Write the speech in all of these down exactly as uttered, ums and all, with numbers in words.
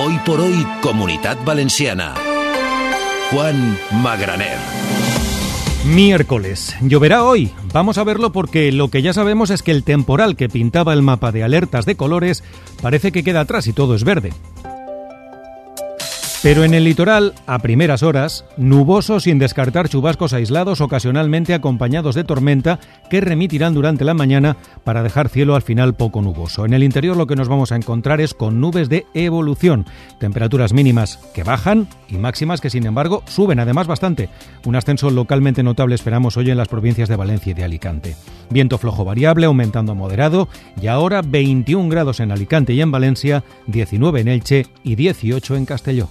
Hoy por hoy, Comunitat Valenciana. Juan Magraner. Miércoles. Lloverá hoy. Vamos a verlo porque lo que ya sabemos es que el temporal que pintaba el mapa de alertas de colores parece que queda atrás y todo es verde. Pero en el litoral, a primeras horas, nuboso sin descartar chubascos aislados ocasionalmente acompañados de tormenta que remitirán durante la mañana para dejar cielo al final poco nuboso. En el interior lo que nos vamos a encontrar es con nubes de evolución, temperaturas mínimas que bajan y máximas que sin embargo suben además bastante. Un ascenso localmente notable esperamos hoy en las provincias de Valencia y de Alicante. Viento flojo variable aumentando a moderado y ahora veintiún grados en Alicante y en Valencia, diecinueve en Elche y dieciocho en Castelló.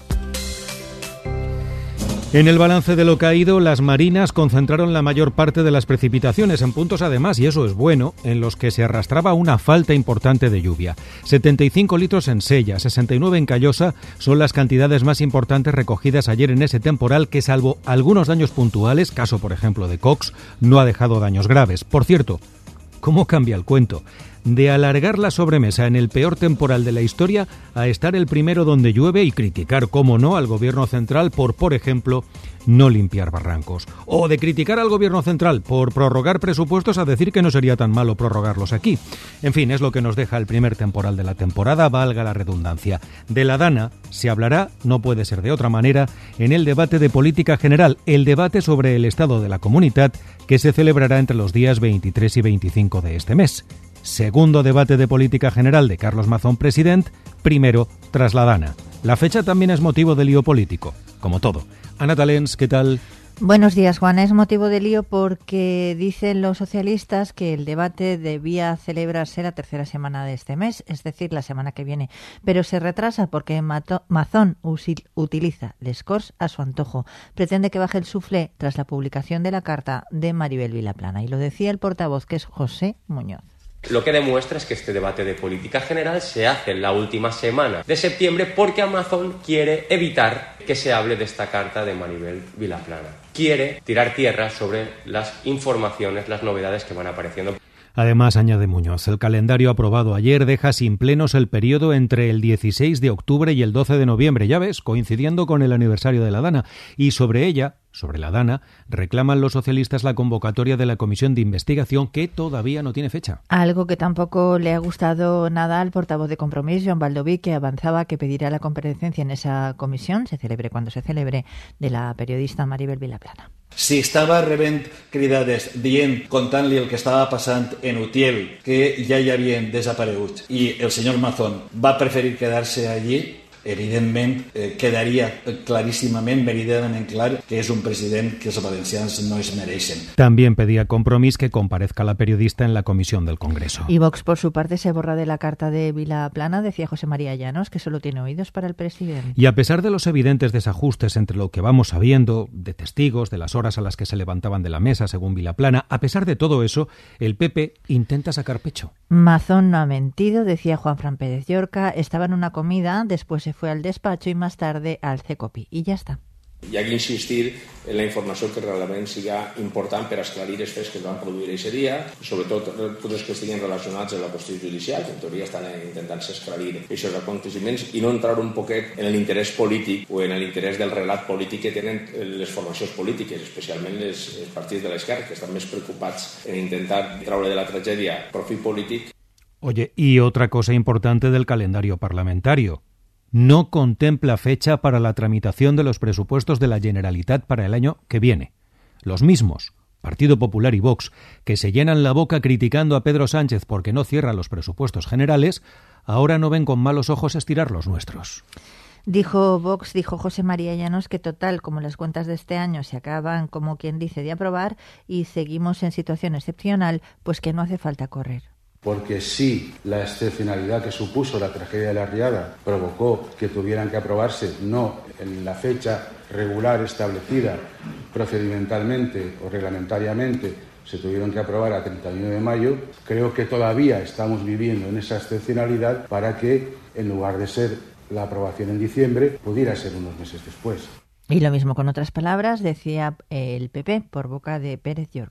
En el balance de lo caído, las marinas concentraron la mayor parte de las precipitaciones en puntos además, y eso es bueno, en los que se arrastraba una falta importante de lluvia. setenta y cinco litros en Sella, sesenta y nueve en Callosa son las cantidades más importantes recogidas ayer en ese temporal que, salvo algunos daños puntuales, caso por ejemplo de Cox, no ha dejado daños graves. Por cierto, ¿cómo cambia el cuento? De alargar la sobremesa en el peor temporal de la historia a estar el primero donde llueve y criticar, cómo no, al gobierno central por, por ejemplo, no limpiar barrancos. O de criticar al gobierno central por prorrogar presupuestos a decir que no sería tan malo prorrogarlos aquí. En fin, es lo que nos deja el primer temporal de la temporada, valga la redundancia. De la Dana se hablará, no puede ser de otra manera, en el debate de política general, el debate sobre el estado de la comunidad que se celebrará entre los días veintitrés y veinticinco de este mes. Segundo debate de política general de Carlos Mazón, presidente, primero tras la Dana. La fecha también es motivo de lío político, como todo. Ana Talens, ¿qué tal? Buenos días, Juan. Es motivo de lío porque dicen los socialistas que el debate debía celebrarse la tercera semana de este mes, es decir, la semana que viene, pero se retrasa porque Mazón utiliza les Corts a su antojo. Pretende que baje el suflé tras la publicación de la carta de Maribel Vilaplana, y lo decía el portavoz, que es José Muñoz. Lo que demuestra es que este debate de política general se hace en la última semana de septiembre porque Amazon quiere evitar que se hable de esta carta de Maribel Vilaplana. Quiere tirar tierra sobre las informaciones, las novedades que van apareciendo. Además, añade Muñoz, el calendario aprobado ayer deja sin plenos el periodo entre el dieciséis de octubre y el doce de noviembre, ya ves, coincidiendo con el aniversario de la Dana. Y sobre ella, sobre la Dana, reclaman los socialistas la convocatoria de la comisión de investigación que todavía no tiene fecha. Algo que tampoco le ha gustado nada al portavoz de Compromís, Joan Baldoví, que avanzaba que pedirá la comparecencia en esa comisión, se celebre cuando se celebre, de la periodista Maribel Vilaplana. Si estava rebent cridades dient, contant-li el que estava passant en Utiel, que ja hi havien desapareguts, i el senyor Mazón va preferir quedar-se allí, evidentment eh, quedaria claríssimament, meridianament clar, que és un president que els valencians no es mereixen. También pedía Compromís que comparezca la periodista en la comisión del Congreso. Y Vox, por su parte, se borra de la carta de Vilaplana, decía José María Llanos, que solo tiene oídos para el presidente. Y a pesar de los evidentes desajustes entre lo que vamos sabiendo, de testigos, de las horas a las que se levantaban de la mesa, según Vilaplana, a pesar de todo eso, el P P intenta sacar pecho. Mazón no ha mentido, decía Juanfran Pérez Llorca, estaba en una comida, después se fue al despacho i més tarde al CECOPI. I ja està. Hi ha que insistir en la informació que realment siga important per esclarir els fets que es van produir aquest dia, sobretot tots els que estiguin relacionats amb la qüestió judicial, que en teoria estan intentant esclarir aquests aconteciments, i no entrar un poquet en l'interès polític o en l'interès del relat polític que tenen les formacions polítiques, especialment els partits de l'esquerra, que estan més preocupats en intentar treure de la tragèdia profit polític. Oye, y otra cosa importante del calendario parlamentario. No contempla fecha para la tramitación de los presupuestos de la Generalitat para el año que viene. Los mismos, Partido Popular y Vox, que se llenan la boca criticando a Pedro Sánchez porque no cierra los presupuestos generales, ahora no ven con malos ojos estirar los nuestros. Dijo Vox, dijo José María Llanos, que total, como las cuentas de este año se acaban, como quien dice, de aprobar y seguimos en situación excepcional, pues que no hace falta correr. Porque si la excepcionalidad que supuso la tragedia de la Riada provocó que tuvieran que aprobarse no en la fecha regular establecida procedimentalmente o reglamentariamente, se tuvieron que aprobar a treinta y uno de mayo, creo que todavía estamos viviendo en esa excepcionalidad para que, en lugar de ser la aprobación en diciembre, pudiera ser unos meses después. Y lo mismo con otras palabras decía el P P por boca de Pérez Llorca.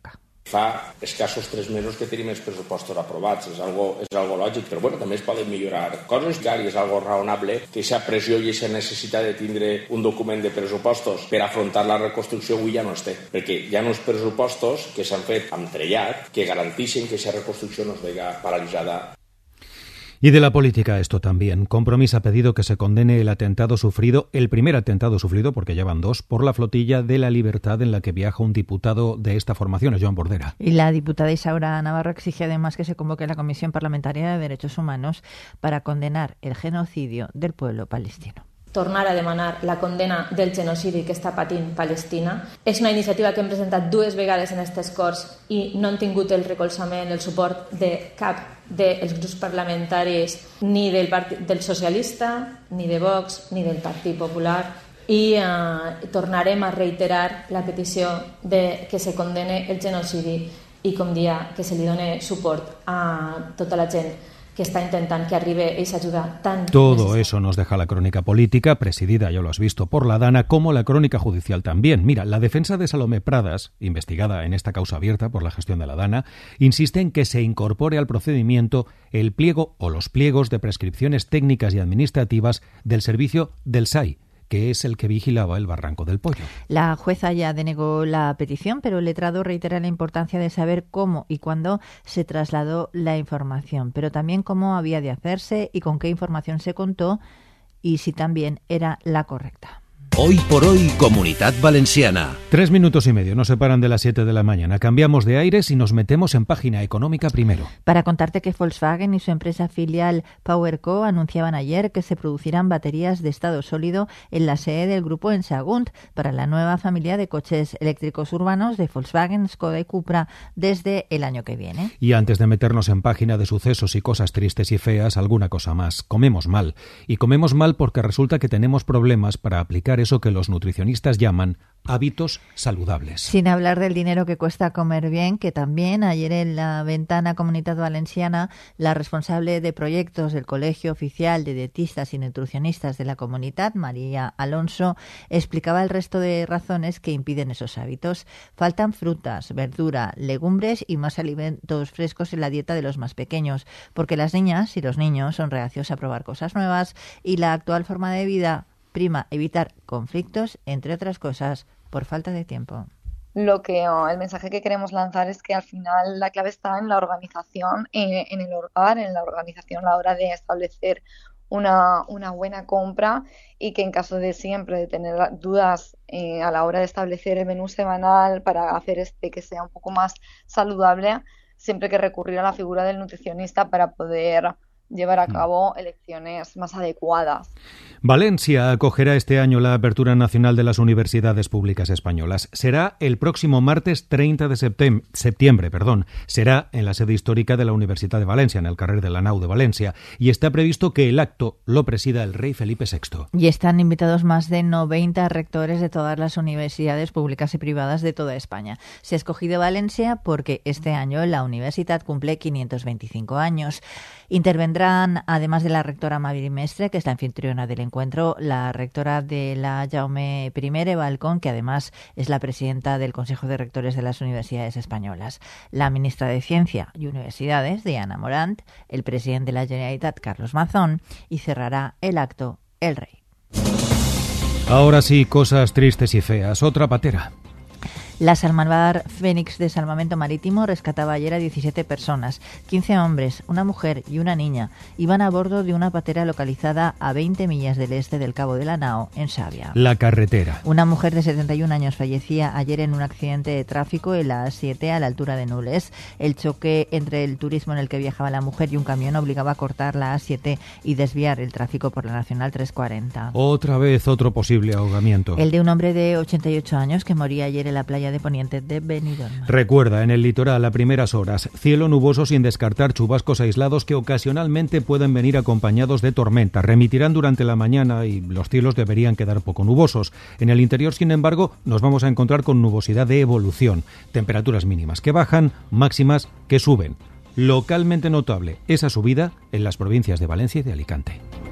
Fa escassos tres mesos que tenim els pressupostos aprovats, és algo, és algo lògic, però bueno, també es poden millorar coses, clar, i és algo raonable que aquesta pressió i aquesta necessitat de tindre un document de pressupostos per afrontar la reconstrucció avui ja no es té, perquè hi ha uns pressupostos que s'han fet amb trellat que garanteixen que aquesta reconstrucció no es vega paralitzada. Y de la política esto también. Compromís ha pedido que se condene el atentado sufrido, el primer atentado sufrido, porque ya van dos, por la flotilla de la Libertad en la que viaja un diputado de esta formación, Joan Bordera. Y la diputada Isaura Navarro exige además que se convoque la Comisión Parlamentaria de Derechos Humanos para condenar el genocidio del pueblo palestino. Tornar a demanar la condena del genocidi que està patint Palestina. És una iniciativa que hem presentat dues vegades en aquestes Corts i no han tingut el recolzament, el suport de cap dels grups parlamentaris, ni del, Partit, del Socialista, ni de Vox, ni del Partit Popular. I eh, tornarem a reiterar la petició de que se condene el genocidi i, com dia, que se li doni suport a tota la gent que está intentando que arribe esa ayuda tan Todo necesaria. Eso nos deja la crónica política, presidida, ya lo has visto, por la Dana, como la crónica judicial también. Mira, la defensa de Salomé Pradas, investigada en esta causa abierta por la gestión de la Dana, insiste en que se incorpore al procedimiento el pliego o los pliegos de prescripciones técnicas y administrativas del servicio del S A I, que es el que vigilaba el Barranco del Pollo. La jueza ya denegó la petición, pero el letrado reitera la importancia de saber cómo y cuándo se trasladó la información, pero también cómo había de hacerse y con qué información se contó y si también era la correcta. Hoy por hoy, Comunitat Valenciana. Tres minutos y medio nos separan de las siete de la mañana. Cambiamos de aires y nos metemos en página económica primero. Para contarte que Volkswagen y su empresa filial PowerCo anunciaban ayer que se producirán baterías de estado sólido en la sede del grupo en Sagunt para la nueva familia de coches eléctricos urbanos de Volkswagen, Skoda y Cupra desde el año que viene. Y antes de meternos en página de sucesos y cosas tristes y feas, alguna cosa más. Comemos mal. Y comemos mal porque resulta que tenemos problemas para aplicar eso que los nutricionistas llaman hábitos saludables. Sin hablar del dinero que cuesta comer bien, que también ayer en la ventana Comunitat Valenciana, la responsable de proyectos del Colegio Oficial de Dietistas y Nutricionistas de la Comunidad, María Alonso, explicaba el resto de razones que impiden esos hábitos. Faltan frutas, verdura, legumbres y más alimentos frescos en la dieta de los más pequeños, porque las niñas y los niños son reacios a probar cosas nuevas y la actual forma de vida prima evitar conflictos, entre otras cosas, por falta de tiempo. Lo que oh, el mensaje que queremos lanzar es que al final la clave está en la organización, en, en el hogar, en la organización a la hora de establecer una, una buena compra y que en caso de siempre de tener dudas eh, a la hora de establecer el menú semanal para hacer este que sea un poco más saludable, siempre que recurrir a la figura del nutricionista para poder llevar a cabo elecciones más adecuadas. Valencia acogerá este año la apertura nacional de las universidades públicas españolas. Será el próximo martes treinta de septiembre, perdón. Será en la sede histórica de la Universidad de Valencia, en el carrer de la Nau de Valencia, y está previsto que el acto lo presida el rey Felipe sexto. Y están invitados más de noventa rectores de todas las universidades públicas y privadas de toda España. Se ha escogido Valencia porque este año la universidad cumple quinientos veinticinco años. Intervendrán, además de la rectora Maviri Mestre, que es la anfitriona del encuentro, la rectora de la Jaume I, Eva Alcón, que además es la presidenta del Consejo de Rectores de las Universidades Españolas, la ministra de Ciencia y Universidades, Diana Morant, el presidente de la Generalitat, Carlos Mazón, y cerrará el acto el rey. Ahora sí, cosas tristes y feas. Otra patera. La Salmador Fénix de Salvamento Marítimo rescataba ayer a diecisiete personas, quince hombres, una mujer y una niña. Iban a bordo de una patera localizada a veinte millas del este del Cabo de la Nao, en Xàbia. La carretera. Una mujer de setenta y un años fallecía ayer en un accidente de tráfico en la A siete a la altura de Nules. El choque entre el turismo en el que viajaba la mujer y un camión obligaba a cortar la A siete y desviar el tráfico por la Nacional trescientos cuarenta. Otra vez otro posible ahogamiento. El de un hombre de ochenta y ocho años que moría ayer en la playa de Poniente de Benidorm. Recuerda, en el litoral a primeras horas, cielo nuboso sin descartar chubascos aislados que ocasionalmente pueden venir acompañados de tormenta. Remitirán durante la mañana y los cielos deberían quedar poco nubosos. En el interior, sin embargo, nos vamos a encontrar con nubosidad de evolución. Temperaturas mínimas que bajan, máximas que suben. Localmente notable esa subida en las provincias de Valencia y de Alicante.